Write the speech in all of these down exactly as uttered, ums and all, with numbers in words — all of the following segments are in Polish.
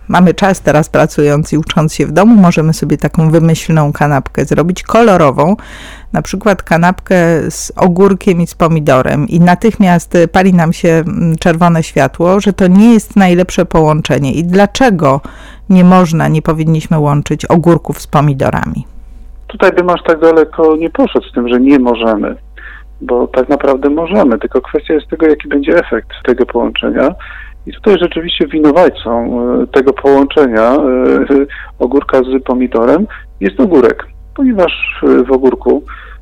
mamy czas teraz pracując i ucząc się w domu, możemy sobie taką wymyślną kanapkę zrobić, kolorową, na przykład kanapkę z ogórkiem i z pomidorem i natychmiast pali nam się czerwone światło, że to nie jest najlepsze połączenie. I dlaczego nie można, nie powinniśmy łączyć ogórków z pomidorami? Tutaj bym aż tak daleko nie poszedł z tym, że nie możemy, bo tak naprawdę możemy, tylko kwestia jest tego, jaki będzie efekt tego połączenia. I tutaj rzeczywiście winowajcą tego połączenia ogórka z pomidorem jest ogórek, ponieważ w ogórku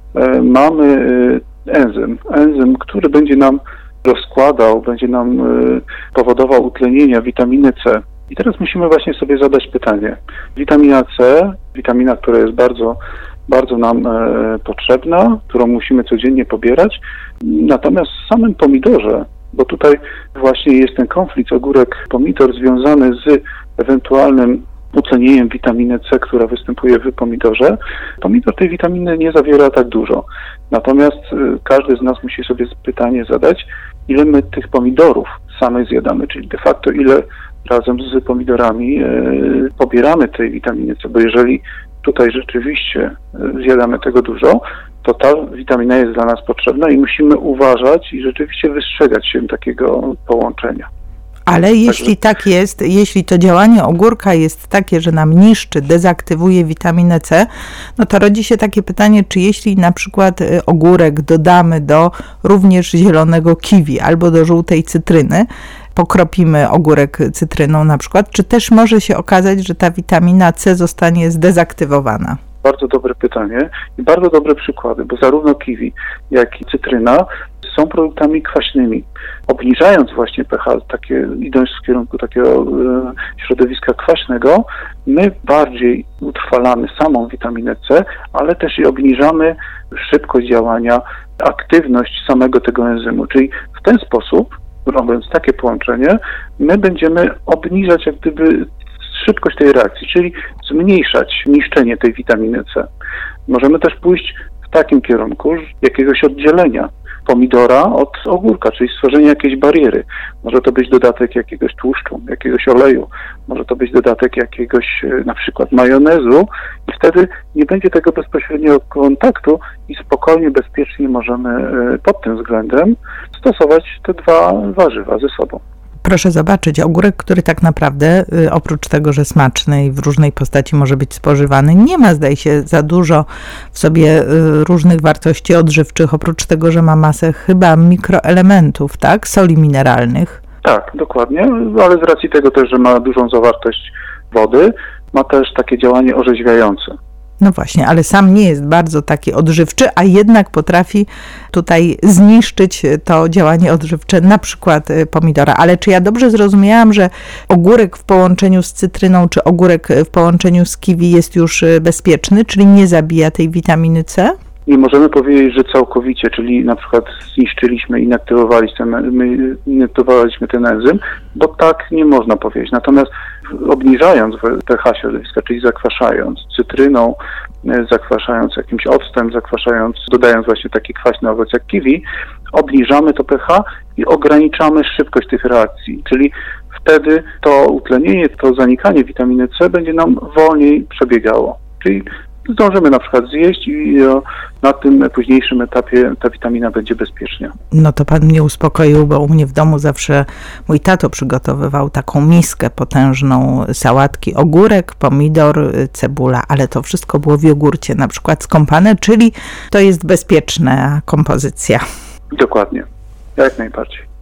mamy enzym, enzym, który będzie nam rozkładał, będzie nam powodował utlenienia witaminy C. I teraz musimy właśnie sobie zadać pytanie. Witamina C, witamina, która jest bardzo, bardzo nam e, potrzebna, którą musimy codziennie pobierać, natomiast w samym pomidorze, bo tutaj właśnie jest ten konflikt ogórek-pomidor związany z ewentualnym utlenieniem witaminy C, która występuje w pomidorze. Pomidor tej witaminy nie zawiera tak dużo. Natomiast e, każdy z nas musi sobie pytanie zadać, ile my tych pomidorów samych zjadamy, czyli de facto ile razem z pomidorami e, pobieramy tej witaminy C, bo jeżeli tutaj rzeczywiście zjadamy tego dużo, to ta witamina jest dla nas potrzebna i musimy uważać i rzeczywiście wystrzegać się takiego połączenia. Ale jeśli tak jest, jeśli to działanie ogórka jest takie, że nam niszczy, dezaktywuje witaminę C, no to rodzi się takie pytanie, czy jeśli na przykład ogórek dodamy do również zielonego kiwi albo do żółtej cytryny, pokropimy ogórek cytryną na przykład, czy też może się okazać, że ta witamina C zostanie zdezaktywowana? Bardzo dobre pytanie i bardzo dobre przykłady, bo zarówno kiwi, jak i cytryna są produktami kwaśnymi. Obniżając właśnie pH, takie, idąc w kierunku takiego e, środowiska kwaśnego, my bardziej utrwalamy samą witaminę C, ale też i obniżamy szybkość działania, aktywność samego tego enzymu. Czyli w ten sposób, robiąc takie połączenie, my będziemy obniżać jak gdyby szybkość tej reakcji, czyli zmniejszać niszczenie tej witaminy C. Możemy też pójść w takim kierunku jakiegoś oddzielenia pomidora od ogórka, czyli stworzenia jakiejś bariery. Może to być dodatek jakiegoś tłuszczu, jakiegoś oleju, może to być dodatek jakiegoś na przykład majonezu i wtedy nie będzie tego bezpośredniego kontaktu i spokojnie, bezpiecznie możemy pod tym względem stosować te dwa warzywa ze sobą. Proszę zobaczyć, ogórek, który tak naprawdę oprócz tego, że smaczny i w różnej postaci może być spożywany, nie ma, zdaje się, za dużo w sobie różnych wartości odżywczych, oprócz tego, że ma masę chyba mikroelementów, tak? Soli mineralnych. Tak, dokładnie, ale z racji tego też, że ma dużą zawartość wody, ma też takie działanie orzeźwiające. No właśnie, ale sam nie jest bardzo taki odżywczy, a jednak potrafi tutaj zniszczyć to działanie odżywcze, na przykład pomidora. Ale czy ja dobrze zrozumiałam, że ogórek w połączeniu z cytryną, czy ogórek w połączeniu z kiwi jest już bezpieczny, czyli nie zabija tej witaminy C? Nie możemy powiedzieć, że całkowicie, czyli na przykład zniszczyliśmy, inaktywowaliśmy ten, my inaktywowaliśmy ten enzym, bo tak nie można powiedzieć. Natomiast obniżając pH środowiska, czyli zakwaszając cytryną, zakwaszając jakimś octem, zakwaszając, dodając właśnie taki kwaśny owoc jak kiwi, obniżamy to pH i ograniczamy szybkość tych reakcji, czyli wtedy to utlenienie, to zanikanie witaminy C będzie nam wolniej przebiegało. Czyli zdążymy na przykład zjeść i na tym późniejszym etapie ta witamina będzie bezpieczna. No to pan mnie uspokoił, bo u mnie w domu zawsze mój tato przygotowywał taką miskę potężną sałatki, ogórek, pomidor, cebula, ale to wszystko było w jogurcie na przykład skąpane, czyli to jest bezpieczna kompozycja. Dokładnie, jak najbardziej.